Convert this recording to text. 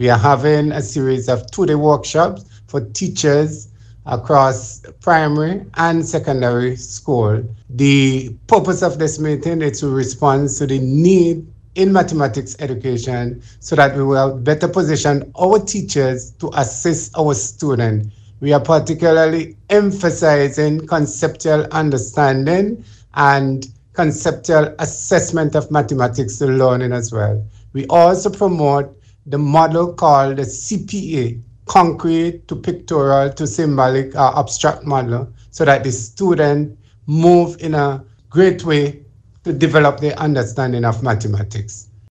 We are having a series of two-day workshops for teachers across primary and secondary school. The purpose of this meeting is to respond to the need in mathematics education so that we will better position our teachers to assist our students. We are particularly emphasizing conceptual understanding and conceptual assessment of mathematics learning as well. We also promote the model called the CPA, concrete to pictorial to symbolic or abstract model, so that the student move in a great way to develop their understanding of mathematics.